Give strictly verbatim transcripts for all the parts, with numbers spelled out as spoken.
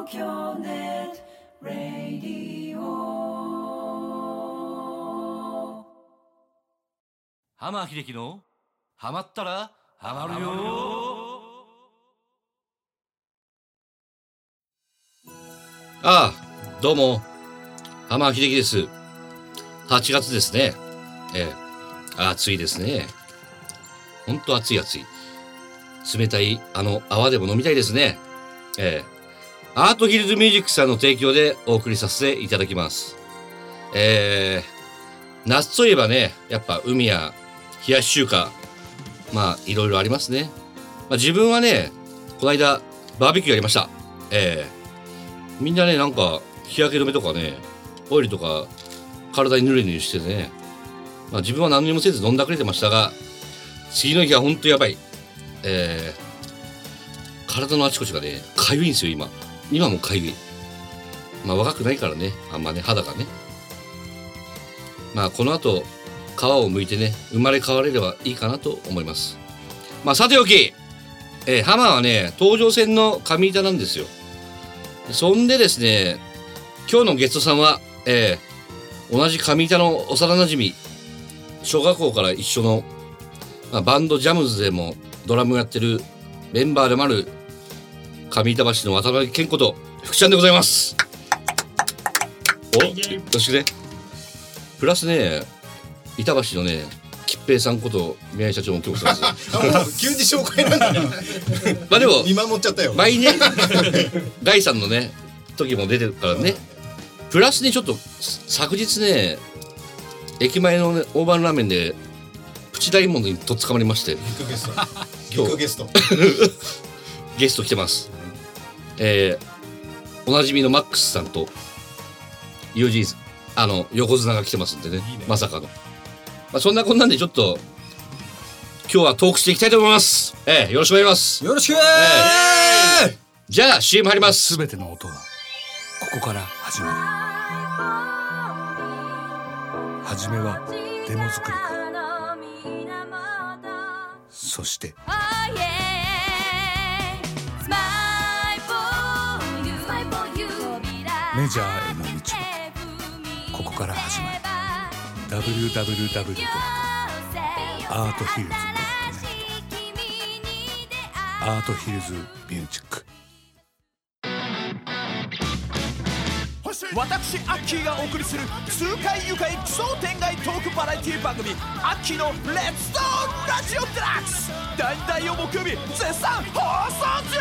京ネットラディオ。 浜秀樹のハマったらハマるよ。ああ、どうも浜秀樹です。はちがつですね。ええ、暑いですね。ほんと暑い暑い。冷たいあの泡でも飲みたいですね。ええ、アートヒルズミュージックさんの提供でお送りさせていただきます。えー、夏といえばね、やっぱ海や冷やし中華、まあいろいろありますね。まあ、自分はね、この間バーベキューやりました。えー、みんなね、なんか日焼け止めとかね、オイルとか体に塗る塗るしてね、まあ、自分は何にもせず飲んだくれてましたが、次の日はほんとやばい。えー、体のあちこちがね、かゆいんですよ今。今もかゆい。まあ若くないからね、あんまね、肌がね。まあこの後皮を剥いてね、生まれ変われればいいかなと思います。まあさておき、えー、ハマはね、東上線の上板なんですよ。そんでですね、今日のゲストさんは、えー、同じ上板の幼馴染、小学校から一緒の、まあ、バンドジャムズでもドラムやってるメンバーでもある上板橋の渡辺健子と福ちゃんでございます。お、よろしくね。プラスね、板橋のね、吉平さんこと宮井社長も今日来てます。 急に紹介なんだね。 まあでも見守っちゃったよ。 前にね、第三のね時も出てるからね。プラスね、ちょっと昨日ね、駅前のね大判ラーメンでプチダイモンドにとっ捕まりまして、 ビッグゲスト。ビッグゲスト。 ゲスト来てます。えー、おなじみのマックスさんと ユージーズ、あの横綱が来てますんでね、いいね、まさかの。まあそんなこんなんでちょっと今日はトークしていきたいと思います。えー、よろしくお願いします。 よろしくー、 えー、じゃあ シーエム 入ります。 すべての音はここから始まる。初めはデモ作りか、そしてメジャーへの道はここから始まる。 ダブリューダブリューダブリュー ドットアートヒルズ ドットネット アートヒルズミュージック。 私アッキーがお送りする痛快愉快奇想天外トークバラエティ番組アッキーのレッツドーラジオデラックス、だいたいを木曜日絶賛放送中。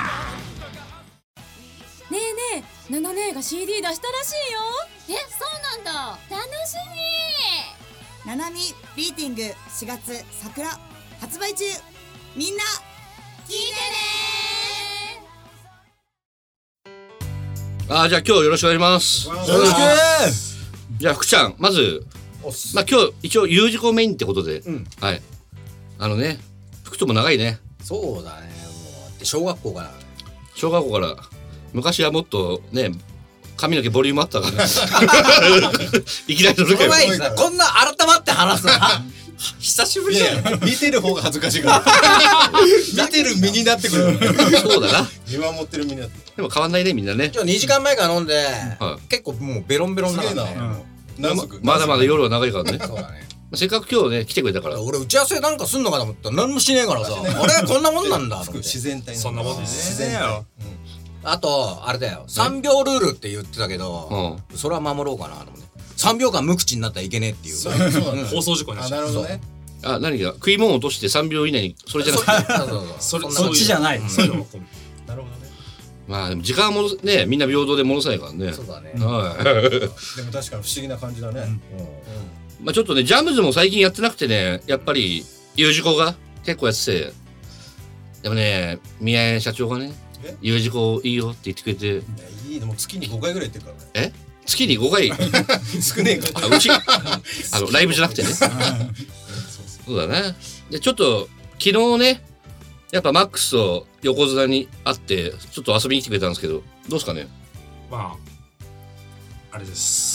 ねえねえ、ナナ姉が シーディー 出したらしいよ。え、そうなんだ。楽しみ。 ナナミビーティングしがつ桜発売中。みんな聞いてね。 あー、じゃあ今日よろしくお願いします。 よろしくー。 じゃあ福ちゃん、まずまあ今日一応 U 字工メインってことで、うん、はい、あのね、福とも長いね。 そうだね、もう小学校から小学校から昔はもっとね、髪の毛ボリュームあったからいきなりの時はこんな改まって話すの久しぶりだよ。見てる方が恥ずかしいから見てる身になってくる。 そうだな、 見守ってる身になって。 でも変わんないね、みんなね。 今日にじかんまえから飲んで、はい、結構もうベロンベロンだからね、うん、 まだまだ夜は長いからね。 そうだね。 せっかく今日ね来てくれたから、 俺打ち合わせなんかすんのかと思ったら何もしねえからさ、あれこんなもんなんだ。自然体。 そんなもんですね。 あとあれだよ、さんびょうルールって言ってたけど、それは守ろうかなと思って。さんびょうかん無口になったらいけねえっていう放送事故になっちゃう。 なるほどね。 あ、何が食い物を落としてさんびょう以内に、それじゃなくてそっちじゃない。そういうの。なるほどね。 まあでも時間もね、みんな平等で戻さないからね。 そうだね。 はい。 でも確かに不思議な感じだね。 まあちょっとね、ジャムズも最近やってなくてね、やっぱり U 字工が結構やってて、でもね、宮江社長がね、U 字工いいよって言ってくれて。 いい、でも月にごかいぐらい言ってるからね。 え？月にごかい少ねえか。 あ、うちあのライブじゃなくてね。そうだね。でちょっと昨日ね、やっぱマックスと横綱に会ってちょっと遊びに来てくれたんですけど、どうですかね。 まああれです。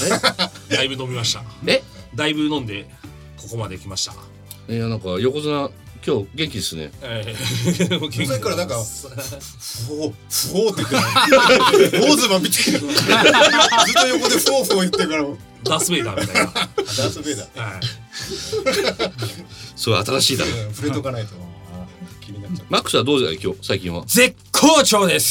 だいぶ飲みました。 え？ だいぶ飲んでここまで来ました。 いや、なんか横綱今日元気ですね。 ええもう元気さっきからなんか「ふおふお」って言ってるウォーズマンみたいなずっと横でフォーフォー言ってるからダースベイダーみたいな。 ダースベイダーはい。 それ新しいだろ。 うん触れとかないと気になっちゃう。 マックスはどうですか今日最近は。 絶好調です。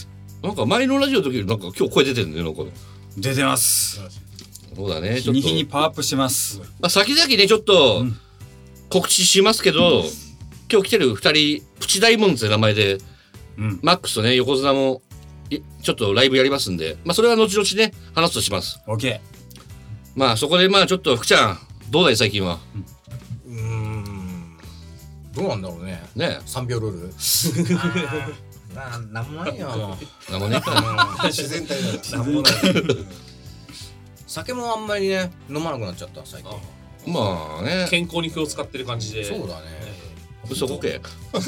なんか前のラジオの時よりなんか今日声出てるんだよなんか。 出てます。 そうだねちょっと。 日に日にパワーアップしてます。 まあ先々ねちょっと告知しますけど、うん、今日来てるふたりプチ大門って名前で、うん、マックスとね横綱もちょっとライブやりますんで、まあそれは後々ね話すとします。 オッケー。 まあそこでまあちょっと福ちゃんどうだい最近は。 うーんどうなんだろうね。 ねさんびょうルール。ななんもないよもう。なんもねえか。 自然体だ。 なんもない。酒もあんまりね飲まなくなっちゃった最近。 まあね健康に気を使ってる感じで。 そうだね。 嘘こけ。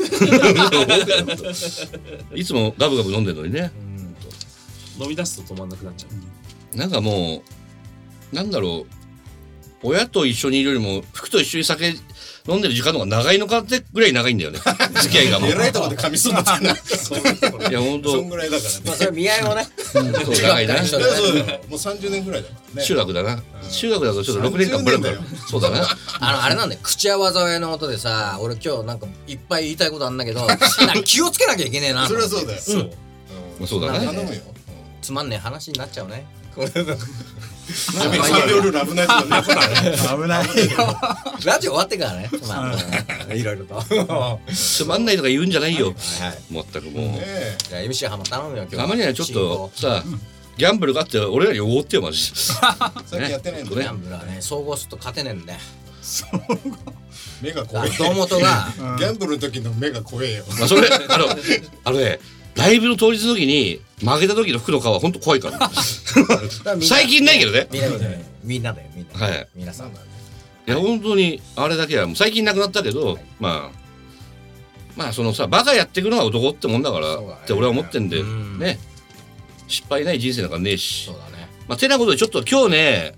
いつもガブガブ飲んでるのにね。 飲み出すと止まんなくなっちゃう。 なんかもうなんだろう親と一緒にいるよりも服と一緒に酒飲んでる時間の方が長いのかってぐらい長いんだよね。付き合いがもう。 えらいとこで噛みそうになってんな。 いや本当。 そんぐらいだからね。 まあそれ見合いもね。 そう長いな。 そうだよ。もうさんじゅうねんぐらいだからね。 中学だな。中学だとちょっとろくねんかんブランク。そうだな。 あのあれなんだよ口は災いの音でさ俺今日なんかいっぱい言いたいことあんだけどなんか気をつけなきゃいけねえな。 それはそうだよ。 そうそうだね。 頼むよ。 つまんねえ話になっちゃうね。 さんびょうルール危ないです危ないよ。 ラジオ終わってからね。まあいろいろと。 つまんないとか言うんじゃないよ。全くもう。 じゃあ エムシー 浜頼むよ今日。 たまにはちょっとさギャンブルがあって俺らにおごってよマジで。 最近やってないんだギャンブルはね総合すると勝てねえんだよ。 目が怖い。 堂本がギャンブルの時の目が怖えよ。 まあそれあのあのねライブの当日の時に負けた時の服の顔は本当怖いから。最近ないけどね。 みんなだよみんな。 はい。 皆さん。 いや本当にあれだけはもう最近なくなったけどまあまあそのさバカやっていくのが男ってもんだからって俺は思ってんでね失敗ない人生なんかねえし。 そうだね。 まあてなことでちょっと今日ね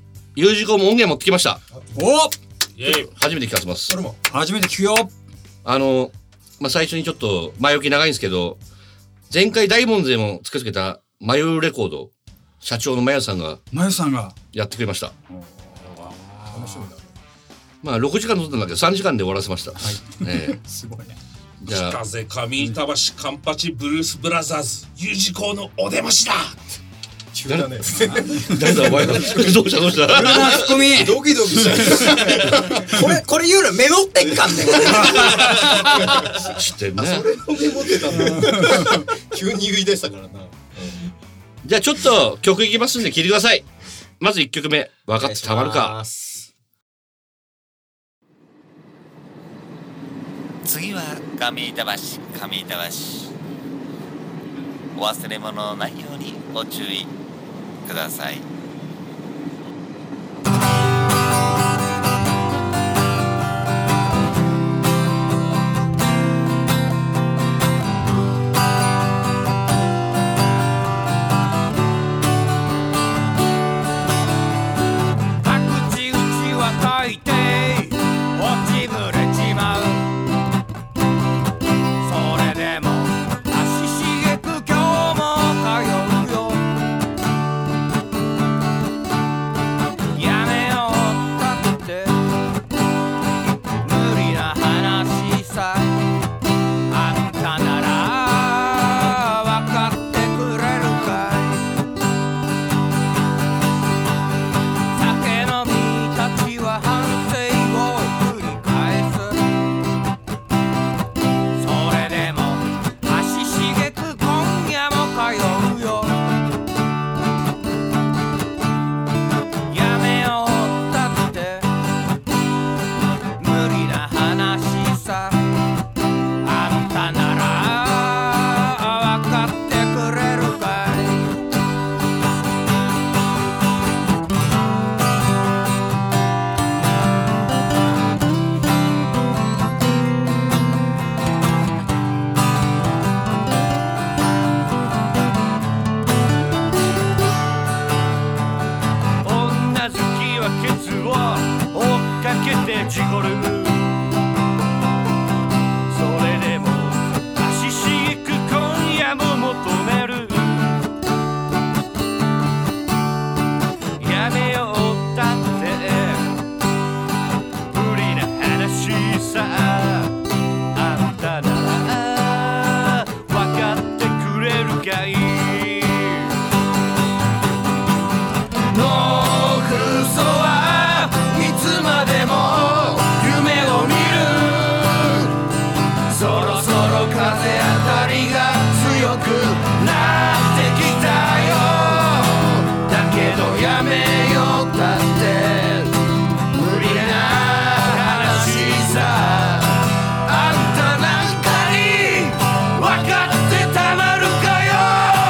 U 字工も音源持ってきました。 お初めて聞かせます。 初めて聞くよ。 あのまあ最初にちょっと前置き長いんですけど前回大門勢もつけつけたマユレコード社長のマユさんがマユさんがやってくれました。 楽しみだね。 まあろくじかん撮ったんだけどさんじかんで終わらせました。 ええ、すごいね。 じゃあ風上板橋カンパチブルースブラザーズ U 字工のお出ましだ。 急だね。 誰だお前だ。どうしたどうした。 ツッコミ。 ドキドキした。 これこれ言うのメモってんかんね。 知ってんね。 それをメモってたんだ。急に言い出したからな。 じゃあちょっと曲いきますんで聴いてください。まずいっきょくめ分かってたまるか。 次は上板橋上板橋お忘れ物のないようにご注意ください。 「 がいいのふそはいつまでも夢を見るそろそろ風当たりが強くなってきたよだけどやめようったって無理な話さあんたなんかに分かってたまるかよ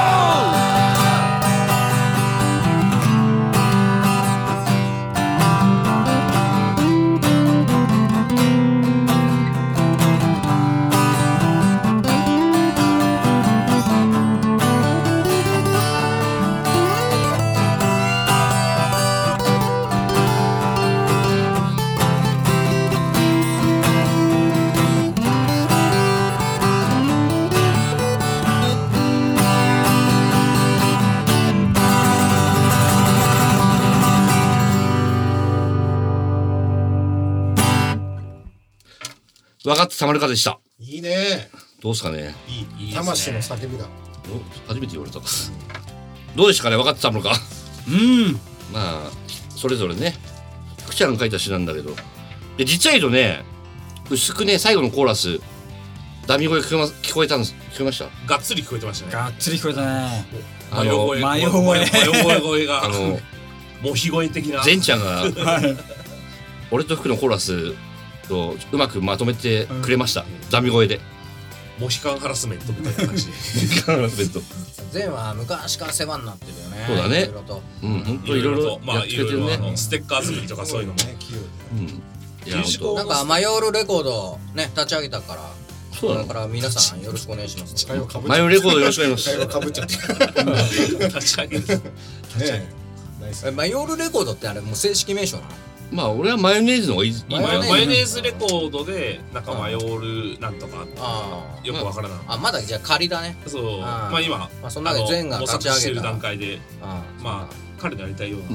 分かってたまるかでした。 いいね。 どうですかね。 いい、いい魂の叫びだ。 お、初めて言われた。どうでしたかね、分かってたまるか。 うん。 まあそれぞれね、福ちゃんが書いた詩なんだけど、で実は言うとね、薄くね最後のコーラスダミ声聞こえ、ま、聞こえたんです。聞こえました。 がっつり聞こえてましたね。 がっつり聞こえたね。 あのマヨ声、 マヨ声声があのモヒ声的な。 善ちゃんが俺と福のコーラスをうまくまとめてくれました。ダミ声で。 モヒカンハラスメントみたいな感じ。 モヒカンハラスメント。 善は昔から世話になってるよね。 そうだね。 いろいろと。 うん、本当いろいろまあいろいろあのステッカー作りとかそういうのも。 うん。いや本当。 なんかマヨールレコードね立ち上げたから。 そうだから皆さんよろしくお願いします。 マヨレコードよろしくお願いします。 かぶっちゃった。 立ち上げる。 えマヨールレコードってあれもう正式名称なの？ まあ俺はマヨネーズの方がいい。 マヨネーズレコードでなんかマヨールなんとかよくわからない。 あまだじゃあ仮だね。 そうまあ今まあその中で善が立ち上げた模索してる段階でまあ彼のやりたいような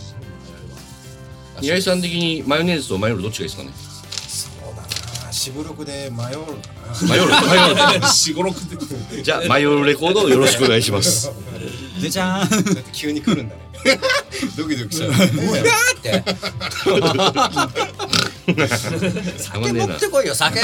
宮井さん的にマヨネーズとマヨールどっちがいいですかね。 そうだな、しぶろくでマヨールかな。 マヨールマヨールしごろくで。 じゃあマヨールレコードをよろしくお願いします。 でちゃーん。 だって急に来るんだね。ドキドキした。 うわーって。酒持ってこいよ酒。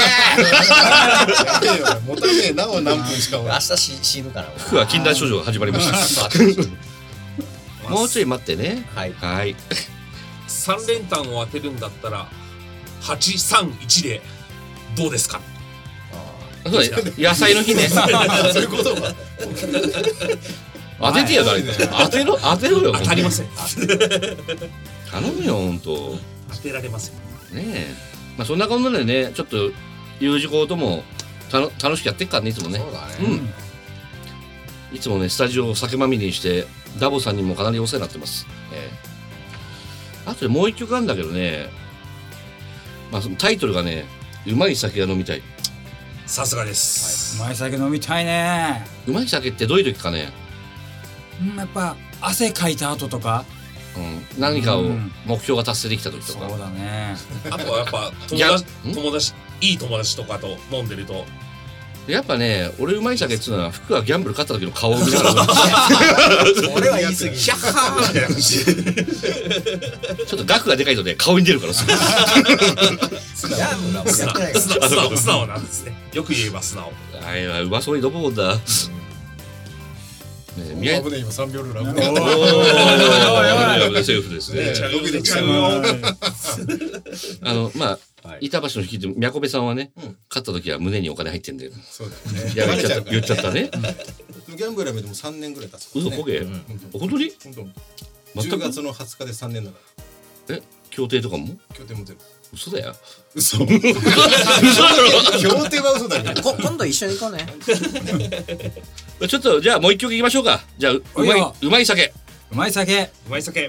もたねえなお何分しか。 明日し死ぬから。 服は禁断症状が始まりました。もうちょい待ってね。 はい。 はい。 三連単を当てるんだったら八三一でどうですか。 そうだ野菜の日ね。 そういうことか。 当ててや誰か。当てろ当てろよ。 当たりません。 頼むよ本当。 当てられません。 ねえ。まあそんなこんなでね、ちょっと U 字工ともたの楽しくやってっからねいつもね。 そうだね。 うん。いつもねスタジオを酒まみれにしてダボさんにもかなりお世話になってます。ええ。あとでもう一曲あるんだけどね。まあそのタイトルがね、うまい酒が飲みたい。 さすがです。 うまい酒飲みたいね。 うまい酒ってどういう時かね。 うん、やっぱ汗かいた後とか、 うん、何かを目標が達成できた時とか。 そうだね。 あとはやっぱ友達友達いい友達とかと飲んでると。 やっぱね、俺うまい酒っつうのは服がギャンブル勝った時の顔を見ながら。 俺は言い過ぎ。 ヒャッハーみたいな感じ。 ちょっと額がでかいとね顔に出るからさ。 素直素直素直なんですね。よく言えば素直。 あれはうまそうに飲むもんだ。ね、宮危ね今三秒ルール危ね。 ね。 セーフですね。あのまあ板橋の引きで宮古部さんはね、勝った時は胸にお金入ってんだよ。 そうだよね。 いや言っちゃった言っちゃったね。 ギャンブルやめても三年ぐらい経つ。 嘘こけ？本当に？ じゅうがつのはつかで三年だから。 え、協定とかも？ 協定も全部。 嘘だよ。 嘘。嘘だろ。協定は嘘だよ。 今度一緒に行こうね。 ちょっとじゃあもう一曲いきましょうか。じゃあうまいうまい酒。 うまい酒。 うまい酒。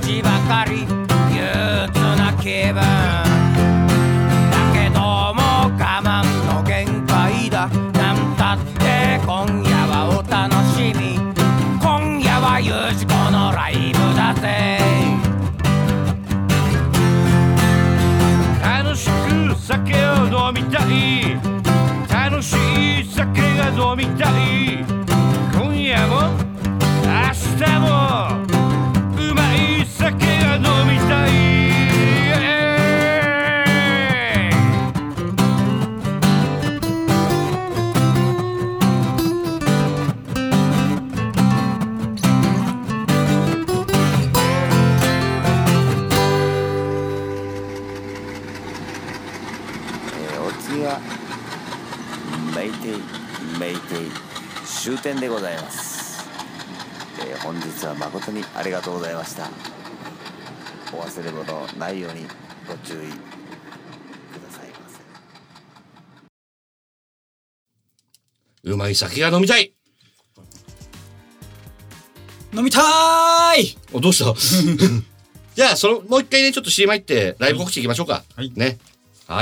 ちばかり憂鬱な気分だけども我慢の限界だ。なんたって今夜はお楽しみ、今夜はユージコのライブだぜ。楽しく酒を飲みたい、楽しい酒が飲みたい、今夜も明日もうまい酒が飲みたい。 メイテイメイテイ終点でございます、えー、本日は誠にありがとうございました。お忘れ物ないようにご注意くださいませ。 うまい酒が飲みたい。 飲みたーい。 お、どうしたじゃあそのもう一回ねちょっと シーエム 入ってライブ告知いきましょうか。はいね。はい。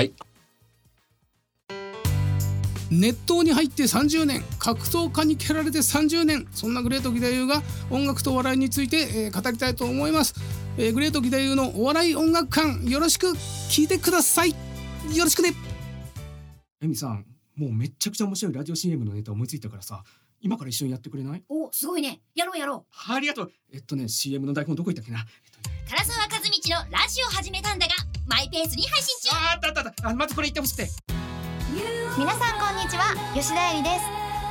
熱湯に入ってさんじゅうねん、格闘家に蹴られてさんじゅうねん、そんなグレート義太夫が音楽と笑いについて、えー、語りたいと思います、えー、グレート義太夫のお笑い音楽館、よろしく聞いてください。よろしくね。エミさん、もうめっちゃくちゃ面白いラジオ シーエム のネタ思いついたからさ、今から一緒にやってくれない？ お、すごいね。やろうやろう。 ありがとう。えっとね シーエム の台本どこ行ったっけな。 唐沢和道のラジオ始めたんだがマイペースに配信中。 あったあったあった。あ、まずこれ言ってほしくて。 皆さんこんにちは、吉田絵里です。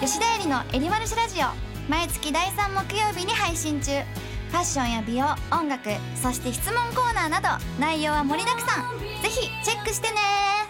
吉田絵里のエリマルシラジオ、毎月だいさん木曜日に配信中。ファッションや美容、音楽、そして質問コーナーなど内容は盛りだくさん。ぜひチェックしてね。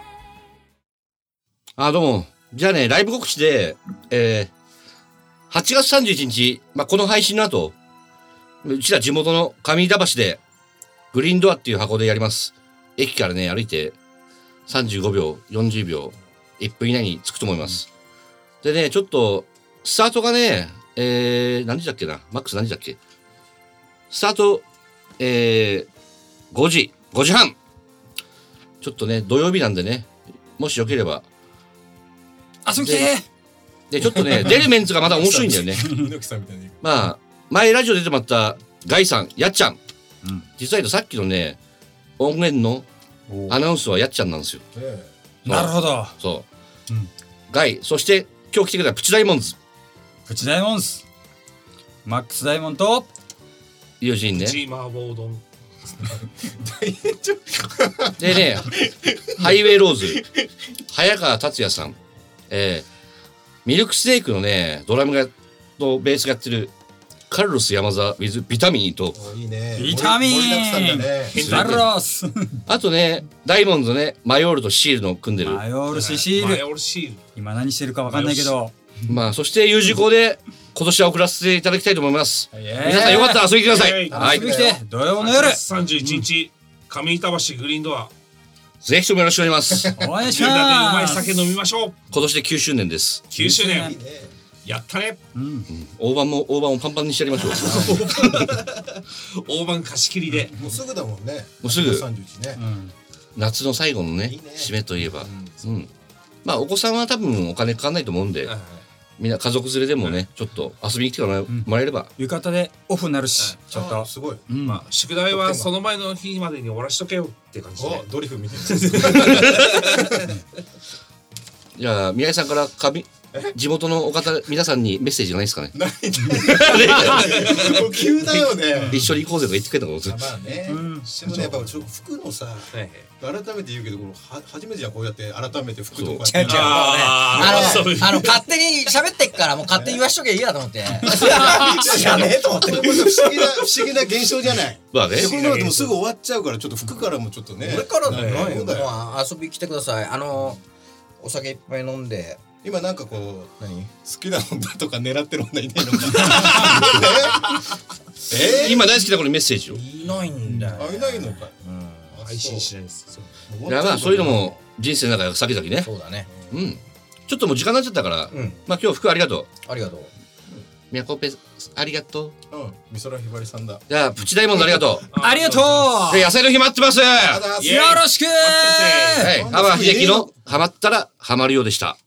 あ、どうも。じゃあね、ライブ告知で、えー、はちがつさんじゅういちにち、まあ、この配信の後、うちら地元の上板橋でグリーンドアっていう箱でやります。駅からね、歩いてさんじゅうごびょう、よんじゅうびょう、いっぷん以内に着くと思います。でね、ちょっと、スタートがね、えー、何時だっけな、マックス何時だっけ、スタート、えー、ごじ、ごじはん。ちょっとね、土曜日なんでね、もしよければ。 遊び来てで、ちょっとね、出るメンツがまだ面白いんだよね。まあ、前ラジオ出てもらったガイさん、やっちゃん。うん、実は言うとさっきのね、音源のアナウンスはやっちゃんなんですよ。 なるほど。 そう。うん、ガイ、そして今日来てくれたプチダイモンズ。 プチダイモンズ。マックスダイモンと、 イオジンね。 プチ麻婆丼。 でね、ハイウェイローズ、早川達也さん、えー、ミルクスネークのね、ドラムがとベースがやってるカルロス山田 with ビタミンと、 いいね、 ビタミン、カルロス。 あとね、ダイモンズね、マヨールとシールの組んでる。 マヨールシール。 マヨールシール。 今何してるかわかんないけど。 まあそして ユージコで今年は送らせていただきたいと思います。皆さんよかったら遊びに来てください。 はい。遊びに来て。土曜の夜。 さんじゅういちにち、上板橋グリーンドア。 ぜひともよろしくお願いします。 お願いします。 みんなでうまい酒飲みましょう。 今年できゅうしゅうねんです。 きゅうしゅうねん。やったね。 うん。大判も大判をパンパンにしてやりましょう。 大判貸し切りで。 もうすぐだもんね。 もうすぐ。 さんじゅういちね。 夏の最後のね、締めといえば。うん。まあお子さんは多分お金かかんないと思うんで。みんな家族連れでもね、ちょっと遊びに来てもらえれば。 浴衣でオフになるし、ちょっとすごい。 まあ宿題はその前の日までに終わらしとけよって感じで。 ドリフ見てる。 じゃあ宮井さんから地元のお方皆さんにメッセージがないですかね。 ない。急だよね。 一緒に行こうぜとか言ってくれたこと。 まあね。でもね、やっぱ服のさ、改めて言うけど、この初めてじゃん、こうやって改めて服とか。 違う違う、もうね、あの、あの勝手に喋ってっからもう勝手に言わしとけばいいやと思って。知らねえと思って。 不思議な不思議な現象じゃない。 まあね。 これでもすぐ終わっちゃうからちょっと服からもちょっとね。 これからだよ。もう遊び来てください。あのお酒いっぱい飲んで。 今なんかこう何好きな女とか狙ってる女いないのか。 えー、今大好きな子にメッセージを。 いないんだよ。 あ、いないのか。 配信しないです。 いやまあそういうのも人生の中で先々ね。 そうだね。 うん。ちょっともう時間になっちゃったから、まあ今日服ありがとう。 ありがとう。 みやこぺありがとう。 うん美空ひばりさんだ。 じゃあプチダイモンドありがとう。 ありがとう。 で野菜の日待ってます。 よろしく。 はい、浜秀樹のハマったらハマるようでした。